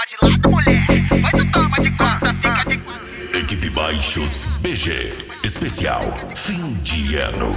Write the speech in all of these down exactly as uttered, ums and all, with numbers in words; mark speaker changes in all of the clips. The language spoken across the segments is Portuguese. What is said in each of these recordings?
Speaker 1: de lado, mulher. Vai tu toma de conta, fica de quatro.
Speaker 2: Equipe Baixos B G, especial fim de ano.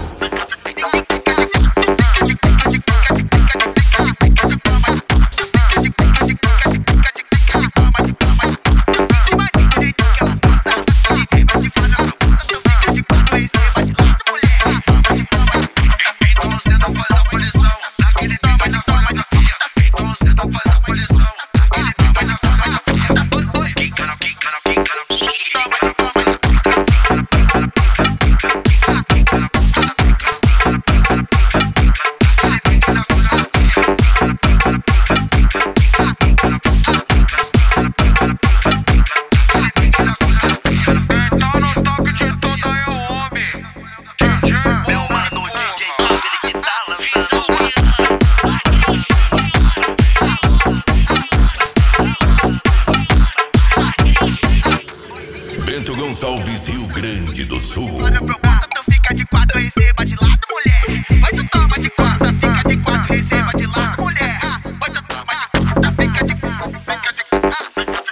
Speaker 2: Bento Gonçalves, Rio Grande do Sul.
Speaker 1: Olha pro bota, tu fica de quatro, receba de lado, mulher. Vai tu toma de conta, fica de quatro, receba de lado, mulher. Vai tu toma de conta, fica de quatro, fica de quatro.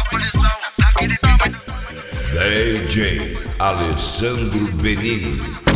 Speaker 2: D J Alessandro Benini.